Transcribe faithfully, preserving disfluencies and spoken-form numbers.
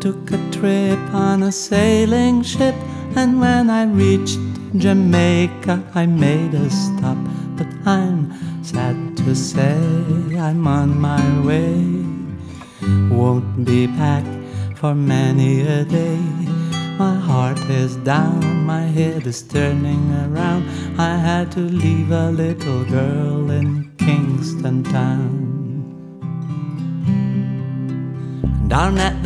took a trip on a sailing ship, and when I reached Jamaica I made a stop. But I'm sad to say I'm on my way. Won't be back for many a day. My heart is down, my head is turning around. I had to leave a little girl in Kingston Town. Down at